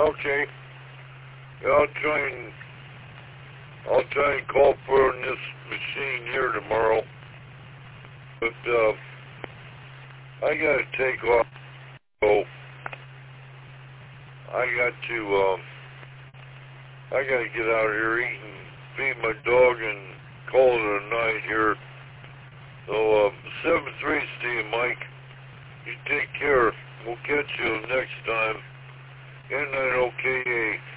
Okay. Yeah, I'll try and call for this machine here tomorrow. But I gotta take off. So I gotta get out of here, eat and feed my dog, and call it a night here. So 7-3, Steve, Mike. You take care. We'll catch you next time. Good night, OKA.